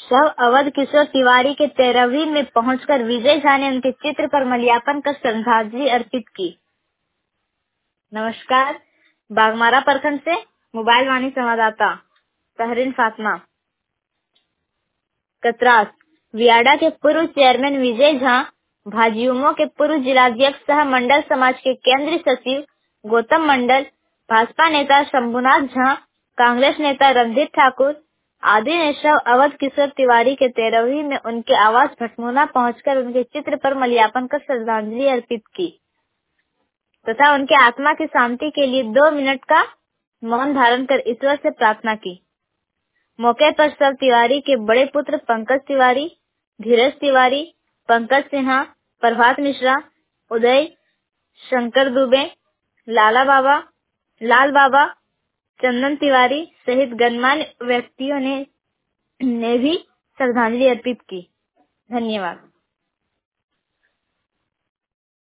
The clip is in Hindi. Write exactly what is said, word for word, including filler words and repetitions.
शव अवध किशोर तिवारी के तेरहवीं में पहुंचकर विजय झा ने उनके चित्र पर माल्यार्पण कर श्रद्धांजलि अर्पित की। नमस्कार, बागमारा प्रखंड से मोबाइल वाणी संवाददाता तहरीन फातिमा। कतरास वियाडा के पूर्व चेयरमैन विजय झा, भाजयुमो के पूर्व जिलाध्यक्ष सह मंडल समाज के केंद्रीय सचिव गौतम मंडल, भाजपा नेता शंभुनाथ झा, कांग्रेस नेता रणधीर ठाकुर आदि ने शव अवध किशोर तिवारी के तेरहवीं में उनके आवास भटमुना पहुंचकर उनके चित्र पर माल्यार्पण कर श्रद्धांजलि अर्पित की तथा उनके आत्मा की शांति के लिए दो मिनट का मौन धारण कर ईश्वर से प्रार्थना की। मौके पर शव तिवारी के बड़े पुत्र पंकज तिवारी, धीरज तिवारी, पंकज सिन्हा, प्रभात मिश्रा, उदय शंकर दुबे, लाला बाबा, लाल बाबा, चंदन तिवारी सहित गणमान्य व्यक्तियों ने, ने भी श्रद्धांजलि अर्पित की। धन्यवाद।